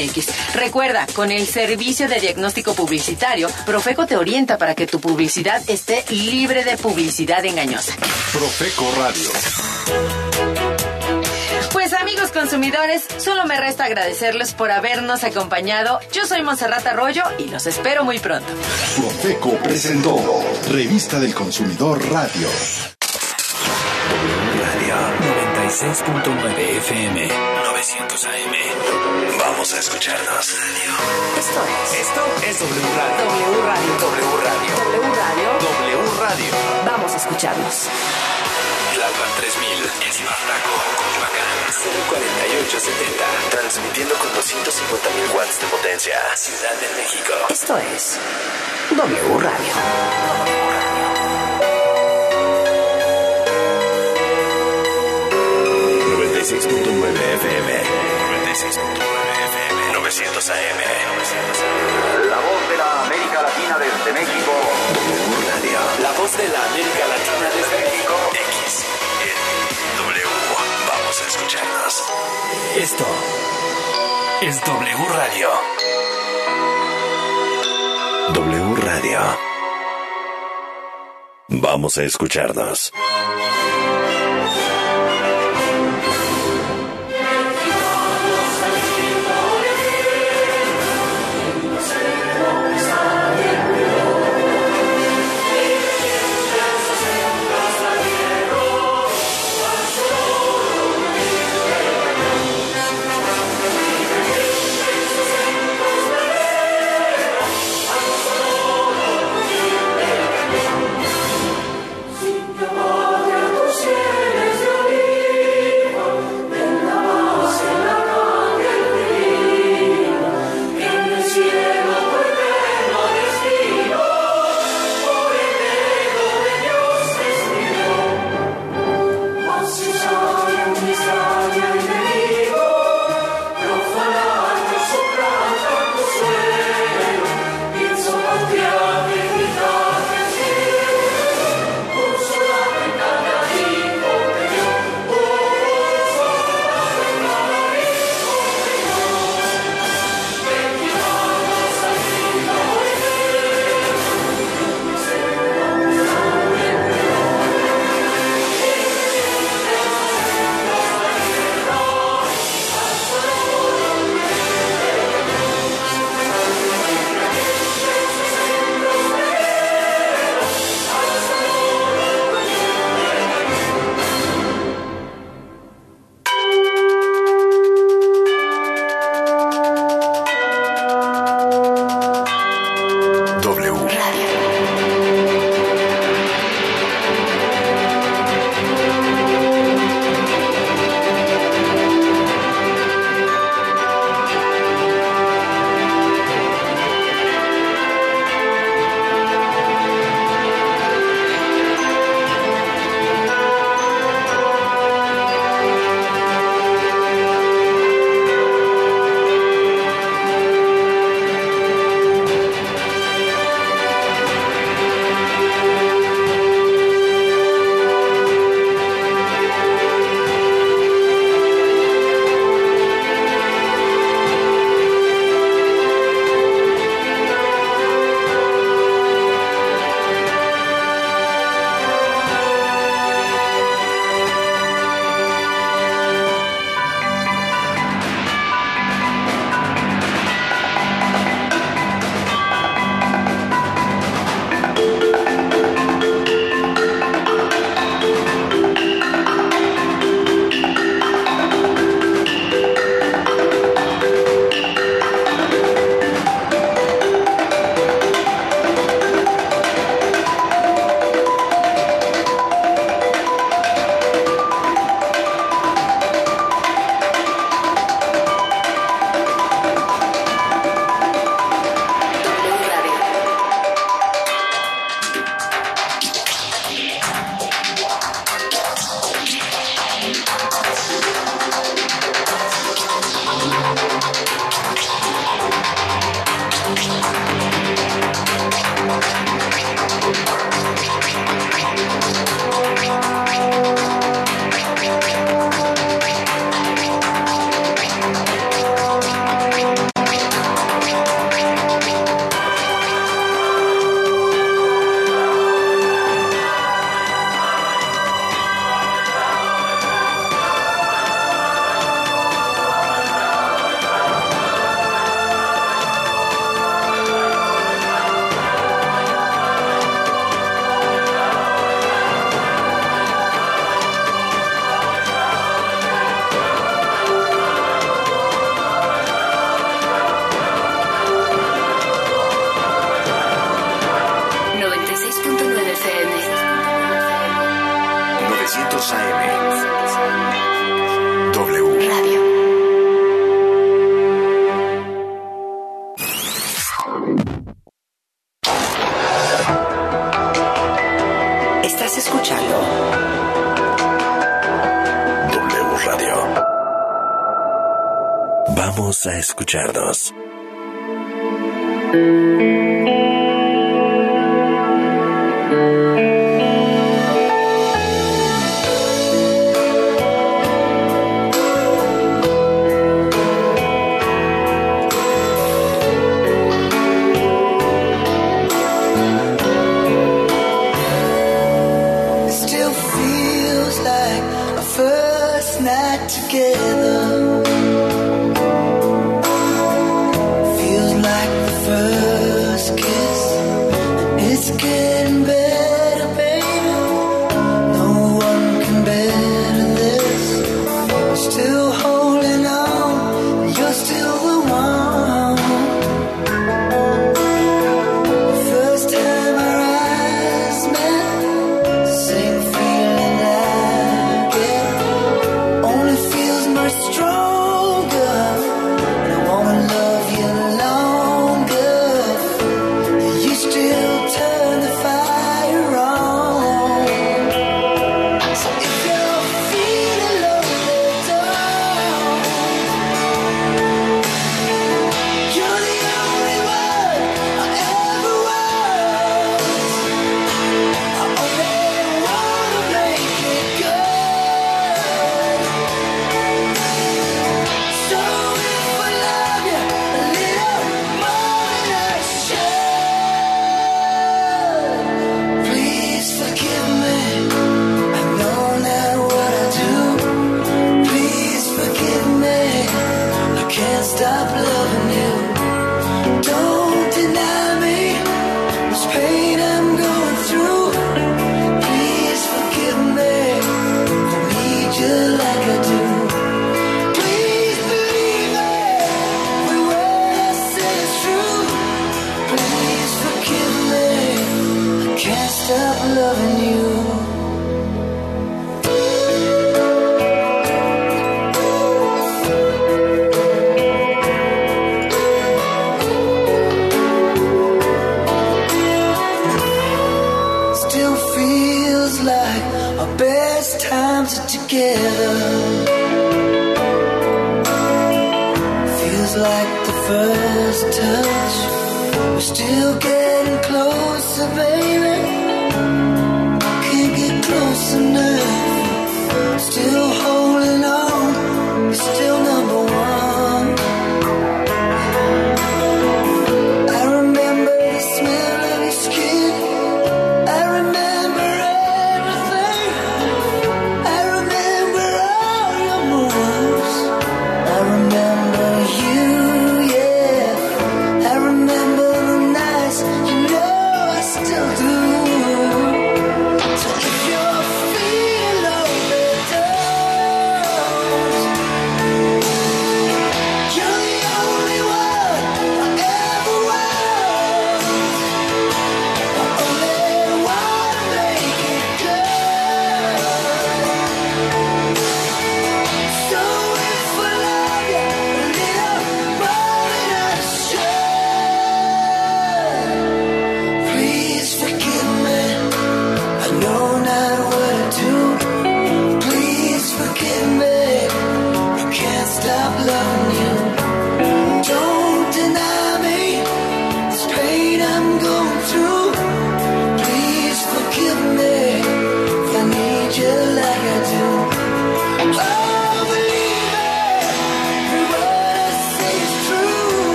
.mx. Recuerda, con el servicio de diagnóstico publicitario, Profeco te orienta para que tu publicidad esté libre de publicidad engañosa. Profeco Radio. Pues amigos consumidores, solo me resta agradecerles por habernos acompañado. Yo soy Montserrat Arroyo y los espero muy pronto. Profeco presentó Revista del Consumidor Radio. Radio 96.9 FM 900 AM. Vamos a escucharnos. Esto es W Radio. W Radio. W Radio. W Radio. W Radio. Vamos a escucharnos. Tlalpan 3000 en Zimartaco, Coyoacán 04870. Transmitiendo con 250.000 watts de potencia. Ciudad de México. Esto es W Radio. 96.9 FM. 96.9 FM. 900 AM. La voz de la América Latina desde México. W Radio. La voz de la América Latina desde México. X. W. Vamos a escucharnos. Esto es W Radio. W Radio. Vamos a escucharnos. Your Vamos a escucharnos.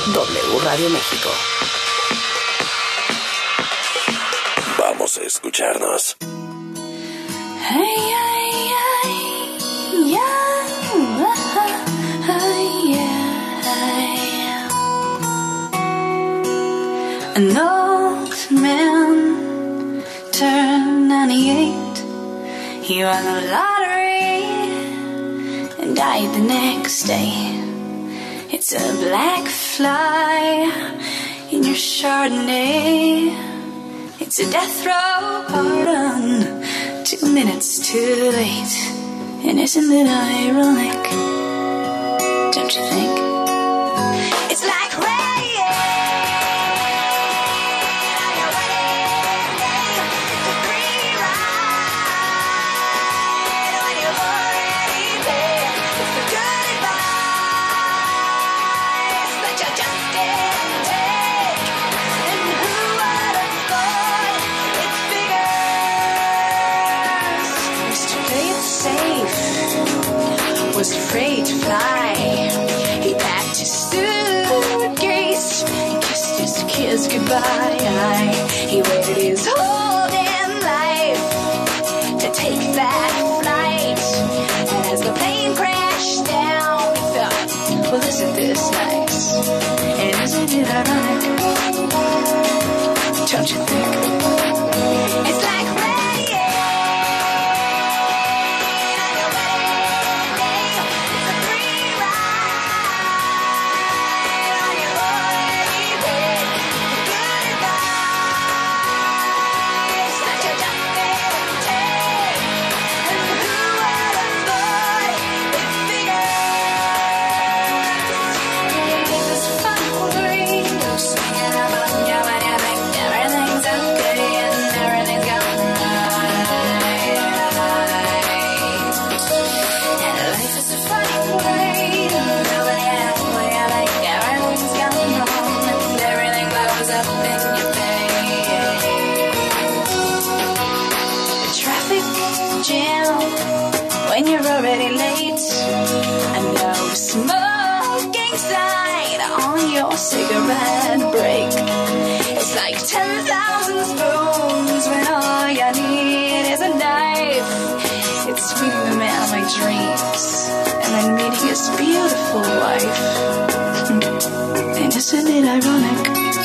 W Radio México. Vamos a escucharnos. Hey, hey, hey, yeah, yeah. An old man turned 98. He won the lottery and died the next day. It's a black fly in your Chardonnay. It's a death row pardon, 2 minutes too late. And isn't it ironic? Don't you think? It's like rain on your wedding day. It's a free ride when you've already paid. It's the good advice that you just didn't take. And who would have thought it figures? Mr. Play It Safe was afraid to fly. He packed his suitcase and kissed his kids goodbye. He waited his whole damn life to take that flight. And as the plane crashed down, he thought, well, isn't this nice? And isn't it ironic? Don't you think? It's like rain on your wedding day. It's a free ride on your already paid. The good advice that you just didn't take. And who would have thought it figures? This fun dream of swinging up on your wedding ring. Everything's okay and everything's going right. And life is a funny way. Nobody has a way. I think everything's going wrong and everything blows up in your face. The traffic jam when you're already late. And no smoking sign on your cigarette break. It's like 10,000 spoons when all you need is a knife. It's meeting the man of my dreams and then meeting his beautiful wife. And isn't it ironic?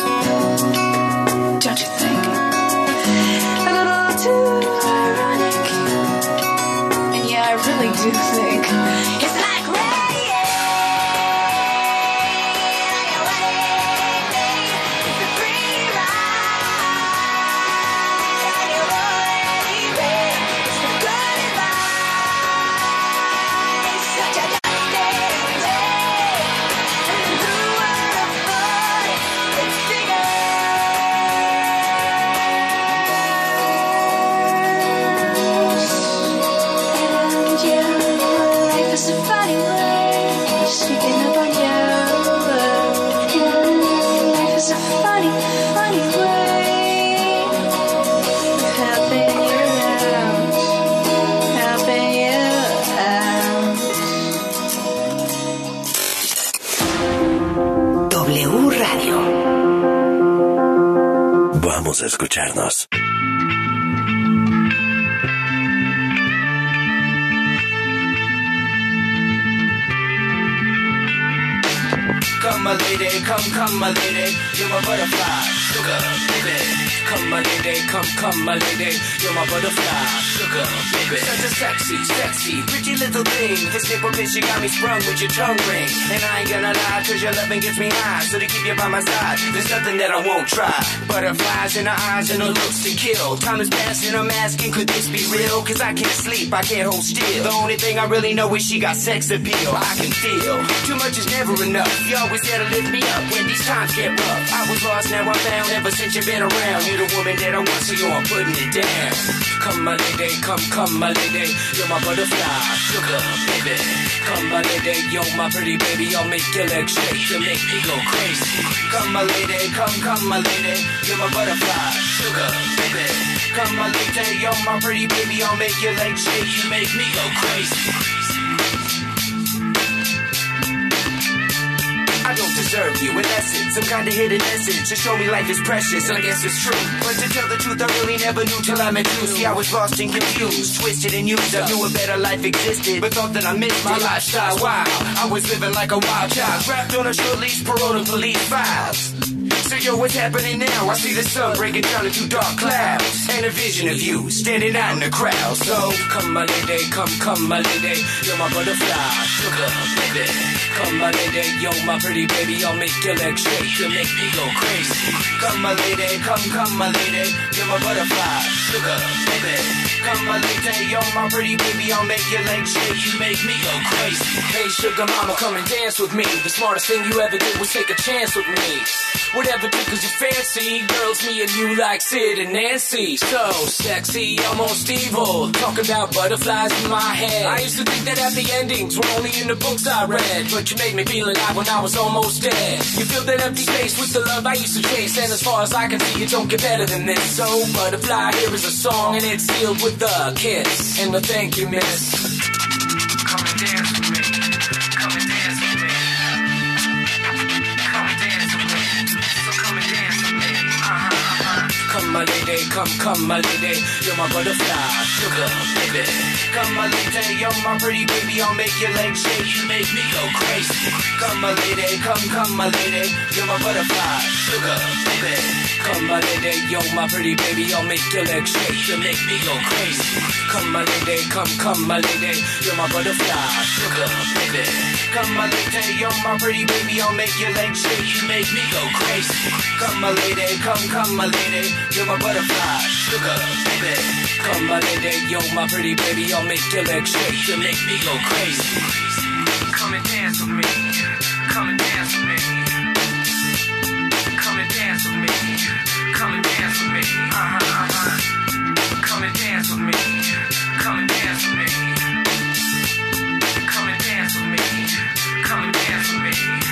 Don't you think? A little too ironic. And yeah, I really do think it's like rain on your wedding day. It's a free ride on your already paid. It's the good advice that you just didn't take. And who would have thought it figures? And yeah, life is a funny way, sneaking up on you. Yeah, life is a funny, funny way of helping you out, helping you out. W Radio. Vamos a escucharnos. Come my lady, come my lady, you're my butterfly, sugar baby. Come my lady, come my lady, you're my butterfly, sugar baby. Such a sexy, pretty little thing. This nipple bitch, you got me sprung with your tongue ring. And I ain't gonna lie, cause your loving gets me high. So to keep you by my side, there's nothing that I won't try. Butterflies in her eyes and her looks to kill. Time is passing, I'm asking, could this be real? Cause I can't sleep, I can't hold still. The only thing I really know is she got sex appeal. I can feel, too much is never enough. You always there to lift me up when these times get rough. I was lost, now I'm found, ever since you've been around. You're the woman that I want, so yo, I'm putting it down. Come my lady, come my lady, you're my butterfly, sugar baby. Come my lady, yo, my pretty baby, I'll make your legs shake, you make me go crazy. Come my lady, come my lady, you're my butterfly, sugar baby. Come my lady, yo, my pretty baby, I'll make your legs shake, you make me go crazy. I don't deserve you. In essence, some kind of hidden essence to show me life is precious, and I guess it's true. But to tell the truth, I really never knew till I met you. See, I was lost and confused, twisted and used. I knew a better life existed, but thought that I missed my lifestyle. Wow, I was living like a wild child, trapped on a short leash, paroled to police files. So yo, what's happening now? I see the sun breaking down into dark clouds, and a vision of you standing out in the crowd. So come my lady, come my lady, you're my butterfly, sugar baby. Come my lady, yo my pretty baby, I'll make your legs shake, you make me go crazy. Come my lady, come my lady, you're my butterfly, sugar baby. Come my lady, yo my pretty baby, I'll make your legs shake, you make me go crazy. Hey sugar mama, come and dance with me. The smartest thing you ever did was take a chance with me. Whatever tickles your fancy, girls, me and you like Sid and Nancy. So sexy, almost evil, talk about butterflies in my head. I used to think that happy endings were only in the books I read, but you made me feel alive when I was almost dead. You filled that empty space with the love I used to chase, and as far as I can see, it don't get better than this. So butterfly, here is a song, and it's sealed with a kiss and a thank you, miss. Come and dance with me. Come and dance with me. Come and dance with me. So come and dance with me. Come my lady, come my lady, you're my butterfly, sugar baby. Come my lady, you're my pretty baby, I'll make your legs shake, you make me go crazy. Come my lady, come my lady, you're my butterfly, sugar baby. Come my lady, you're my pretty baby, I'll make your legs shake, you make me go crazy. Come my lady, come my lady, you're my butterfly, sugar baby. Come my lady, you're my pretty baby, I'll make your legs shake, you make me go crazy. Come my lady, come my lady, you're my butterfly, sugar baby. Come my lady, you're my pretty baby, I'll make your legs shake, you make me go crazy. Come and dance with me, come and dance with me. Come and dance with me, come and dance with me. Come and dance with me, come and dance with me. Come and dance with me, come and dance with me.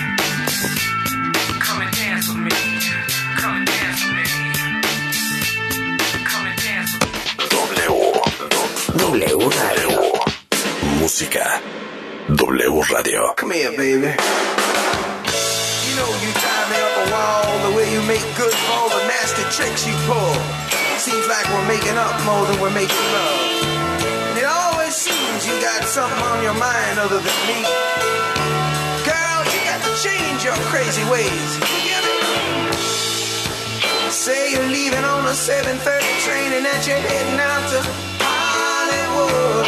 Come and dance with me, come and dance with me. Come and dance with me. W Radio. Música W Radio. Come here, baby. You know you tie me up a wall, the way you make good for all the nasty tricks you pull. Seems like we're making up more than we're making love. And it always seems you got something on your mind other than me. Girl, you got to change your crazy ways. You get me? Say you're leaving on a 7:30 train and that you're heading out to Hollywood.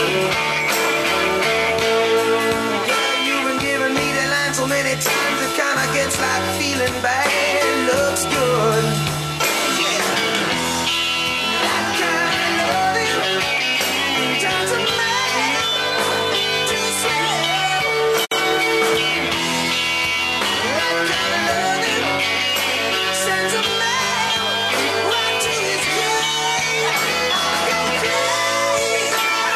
Girl, you've been giving me the line so many times it kinda gets like feeling bad looks good. Yeah. That kind of loving turns a man to slave. That kind of loving sends a man right to his grave. I go crazy,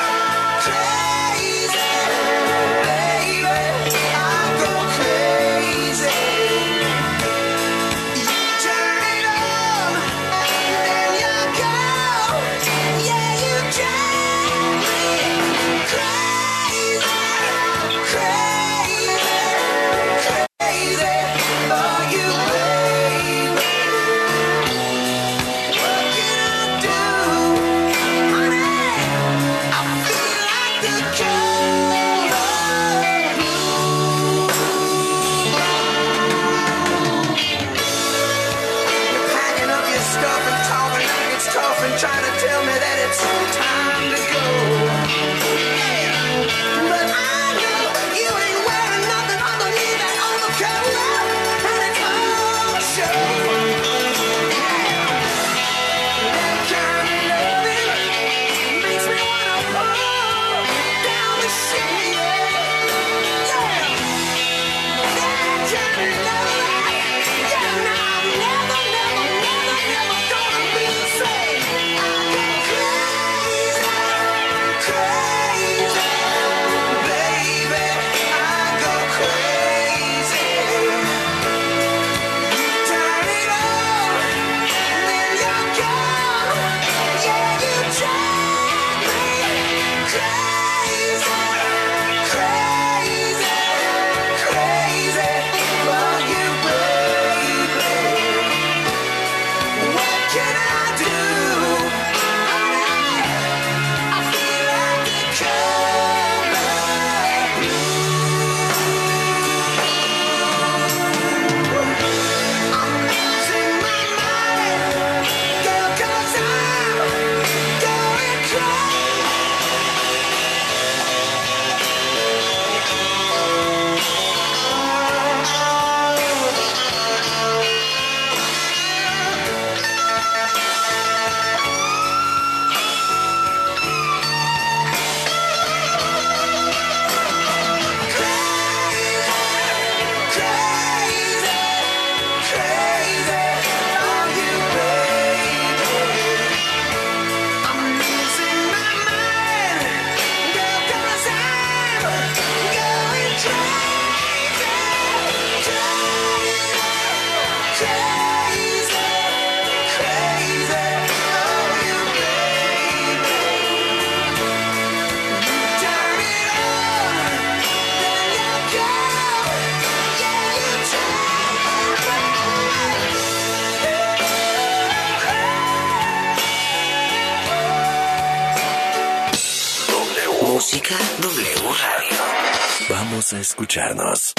crazy, baby. I go crazy. Vamos a escucharnos.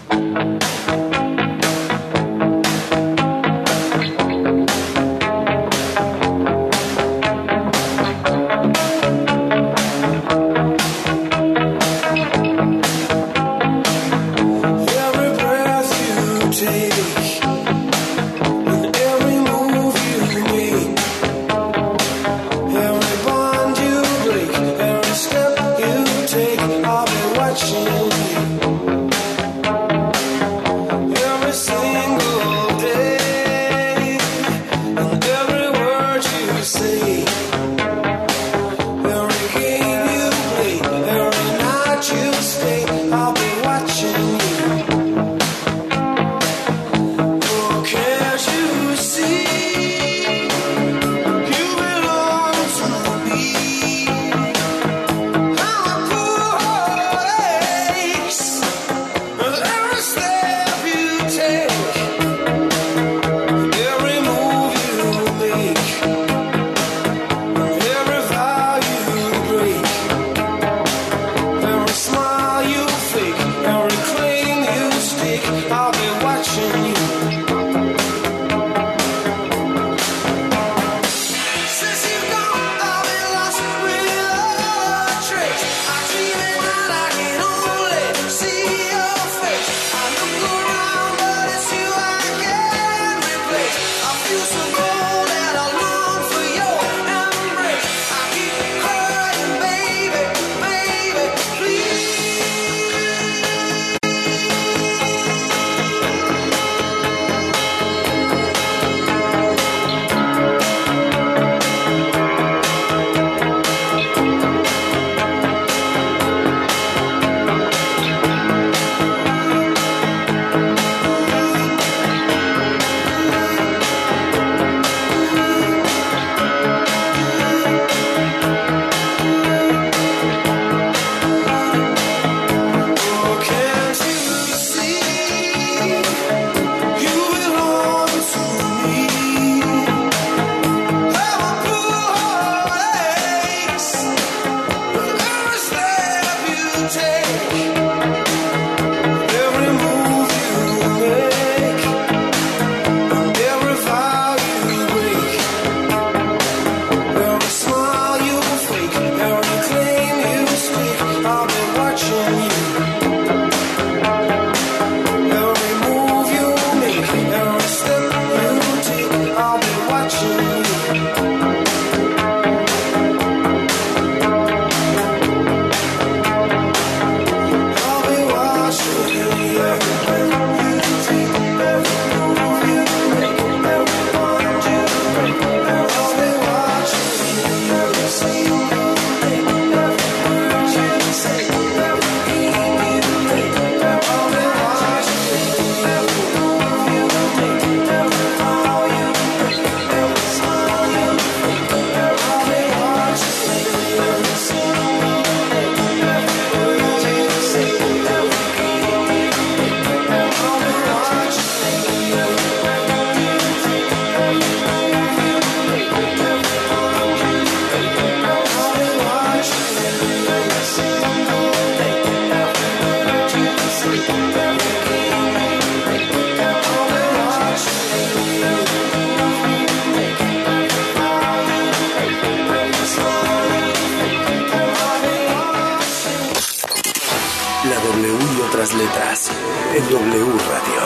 Letras en W Radio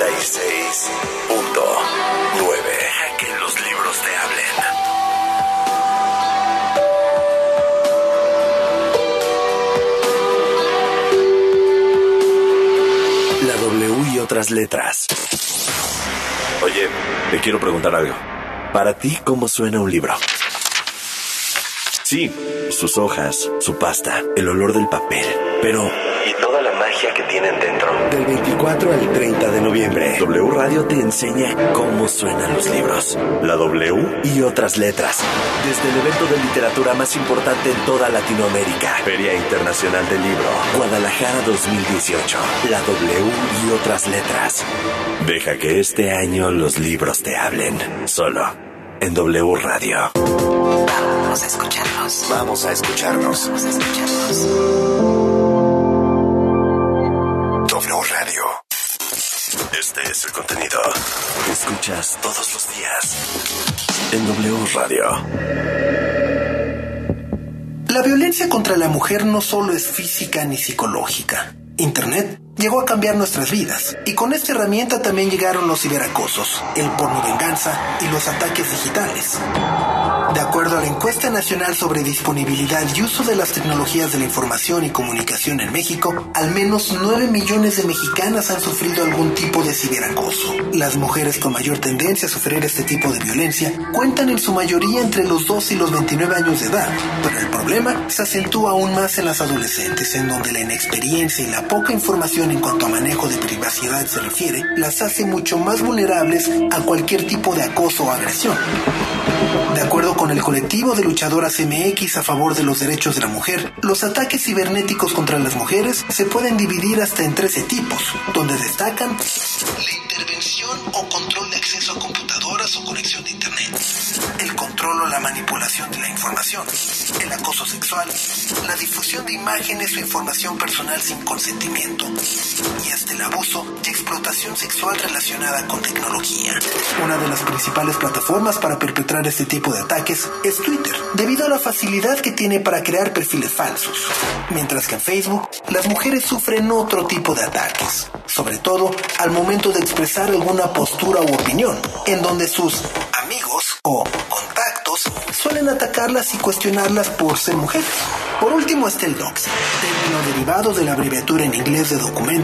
96.9. Deja que los libros te hablen. La W y otras letras. Oye, te quiero preguntar algo. Para ti, ¿cómo suena un libro? Sí, sus hojas, su pasta, el olor del papel, pero ¿y toda la magia que tienen dentro? Del 24 al 30 de noviembre, W Radio te enseña cómo suenan los libros. La W y otras letras. Desde el evento de literatura más importante en toda Latinoamérica, Feria Internacional del Libro, Guadalajara 2018. La W y otras letras. Deja que este año los libros te hablen. Solo en W Radio. Vamos a escucharnos. Vamos a escucharnos. Vamos a escucharnos. Radio. Este es el contenido que escuchas todos los días en W Radio. La violencia contra la mujer no solo es física ni psicológica. Internet llegó a cambiar nuestras vidas, y con esta herramienta también llegaron los ciberacosos, el pornovenganza y los ataques digitales. De acuerdo a la encuesta nacional sobre disponibilidad y uso de las tecnologías de la información y comunicación en México, al menos 9 millones de mexicanas han sufrido algún tipo de ciberacoso. Las mujeres con mayor tendencia a sufrir este tipo de violencia cuentan en su mayoría entre los 2 y los 29 años de edad, pero el problema se acentúa aún más en las adolescentes, en donde la inexperiencia y la poca información en cuanto a manejo de privacidad se refiere, las hace mucho más vulnerables a cualquier tipo de acoso o agresión. De acuerdo con el colectivo de luchadoras MX a favor de los derechos de la mujer, los ataques cibernéticos contra las mujeres se pueden dividir hasta en 13 tipos, donde destacan la intervención o control de acceso a computadoras o conexión de internet, el control o la manipulación de la información, el acoso sexual, la difusión de imágenes o información personal sin consentimiento, y hasta el abuso y explotación sexual relacionada con tecnología. Una de las principales plataformas para perpetrar este tipo de ataques es Twitter, debido a la facilidad que tiene para crear perfiles falsos, mientras que en Facebook las mujeres sufren otro tipo de ataques, sobre todo al momento de expresar alguna postura u opinión, en donde sus amigos o contactos suelen atacarlas y cuestionarlas por ser mujeres. Por último está el doxing, término derivado de la abreviatura en inglés de documento